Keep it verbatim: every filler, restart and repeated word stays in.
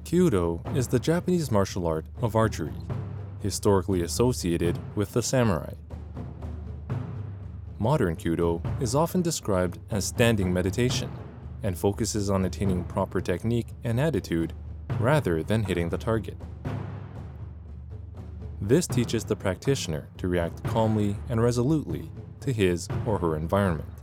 Kyudo is the Japanese martial art of archery, historically associated with the samurai. Modern Kyudo is often described as standing meditation and focuses on attaining proper technique and attitude rather than hitting the target. This teaches the practitioner to react calmly and resolutely to his or her environment.